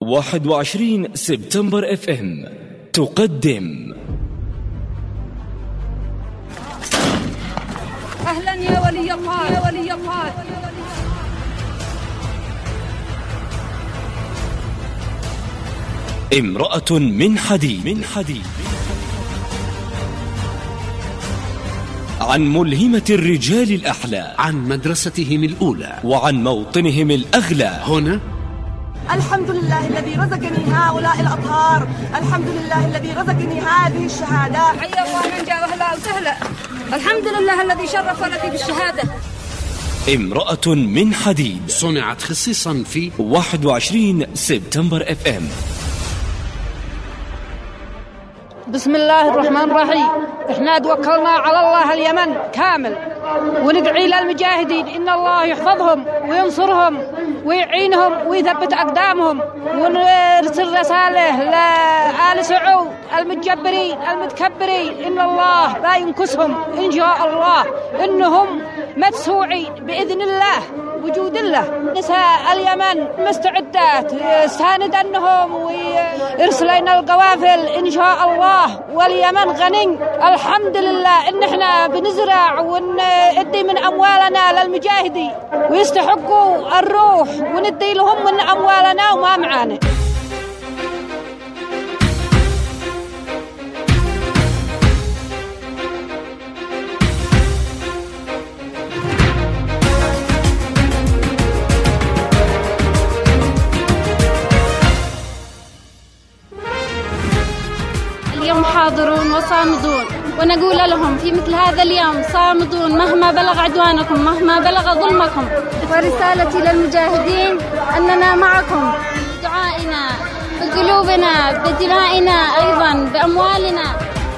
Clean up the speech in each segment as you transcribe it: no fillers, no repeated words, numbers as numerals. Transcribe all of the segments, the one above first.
21 سبتمبر اف ام تقدم أهلا يا ولي الله يا ولي الله. امرأة من حديد عن ملهمة الرجال الأحلى، عن مدرستهم الأولى وعن موطنهم الأغلى. هنا الحمد لله الذي رزقني هؤلاء الأطهار، الحمد لله الذي رزقني هذه الشهادة. حيا الله من جاء أهلا وسهلا. الحمد لله الذي شرفنا في بالشهادة. امرأة من حديد صنعت خصيصا في 21 سبتمبر اف ام. بسم الله الرحمن الرحيم. احنا توكلنا على الله اليمن كامل، وندعي للمجاهدين إن الله يحفظهم وينصرهم ويعينهم ويثبت أقدامهم، ونرسل رسالة لآل سعود المتجبرين المتكبرين إن الله لا ينكسهم إن شاء الله، إنهم مدسوعين بإذن الله وجود الله. نساء اليمن مستعدات ساندنهم ويرسلين القوافل إن شاء الله، واليمن غني الحمد لله إن احنا بنزرع وندي من أموالنا للمجاهدين ويستحقوا الروح، وندي لهم من أموالنا وما معانا. اليوم حاضرون وصامدون، ونقول لهم في مثل هذا اليوم صامدون مهما بلغ عدوانكم، مهما بلغ ظلمكم. ورسالتي للمجاهدين أننا معكم بدعائنا، بقلوبنا، بدمائنا، أيضا بأموالنا.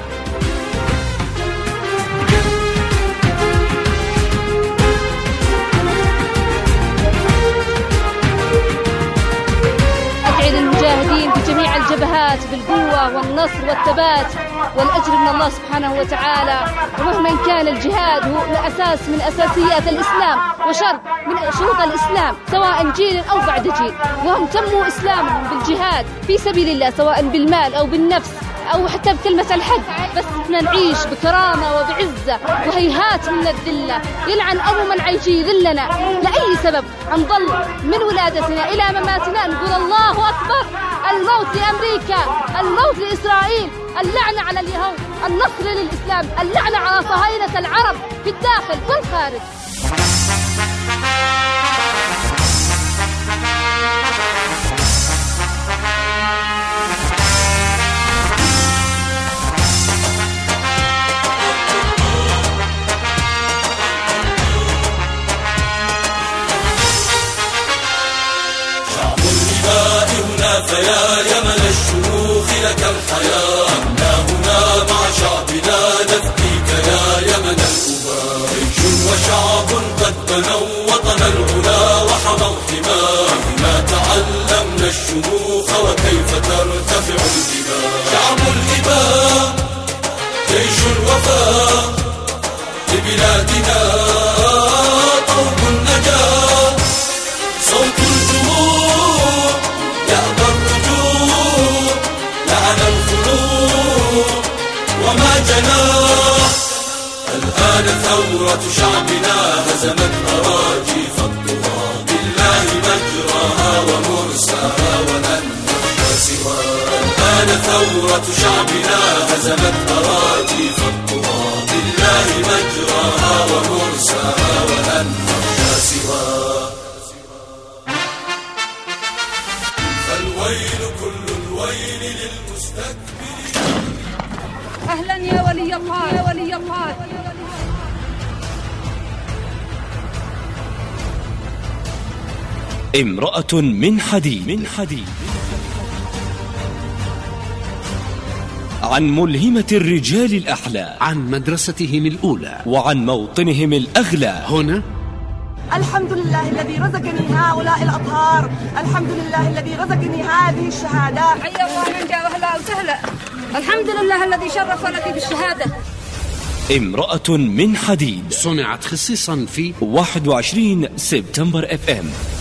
أدعي للمجاهدين في جميع الجبهات بالقوة والنصر والثبات والأجر من الله سبحانه وتعالى. ومهما كان الجهاد هو أساس من أساسيات الإسلام وشرط من شروط الإسلام، سواء جيل أو بعد جيل، وهم تموا إسلامهم بالجهاد في سبيل الله، سواء بالمال أو بالنفس أو حتى بكلمة الحق. بس احنا نعيش بكرامة وبعزة وهيهات من الذلة. يلعن أبو من عيشي ذلنا لأي سبب، نظل من ولادتنا إلى مماتنا نقول الله أكبر. الموت لأمريكا، الموت لإسرائيل، اللعنة على اليهود، النصر للإسلام، اللعنة على صهاينة العرب في الداخل والخارج. فيا يمن الشموخ لك الحياة، إنا هنا مع شعبنا نفديك يا يمن الأباء. جيش وشعب قد بنوا وطن العلا وحموا حماه، ما تعلمنا الشموخ وكيف ترتفع الدماء. شعب الإباء جيش الوفاء لبلادنا، طوق النجاة صوت الجمهور يأبى الرجوع، لعن الخلوع وما جناح. الآن ثورة شعبنا هزمت أراجيف الطغاة، بالله مجراها ومرساها ولن نخشى سواها. الآن ثورة شعبنا هزمت أراجيف الطغاة، بالله مجراها ومرساها ولن نخشى سواها. فالويل كل الويل للمستكبرين. أهلا يا ولي الله يا ولي الله. امرأة من حديد عن ملهمة الرجال الأحلى، عن مدرستهم الأولى، وعن موطنهم الأغلى. هنا الحمد لله الذي رزقني هؤلاء الأطهار، الحمد لله الذي رزقني هذه الشهادة. حيا الله من جاء أهلا وسهلا. الحمد لله الذي شرفنا في بالشهادة. امرأة من حديد صنعت خصيصا في 21 سبتمبر اف ام.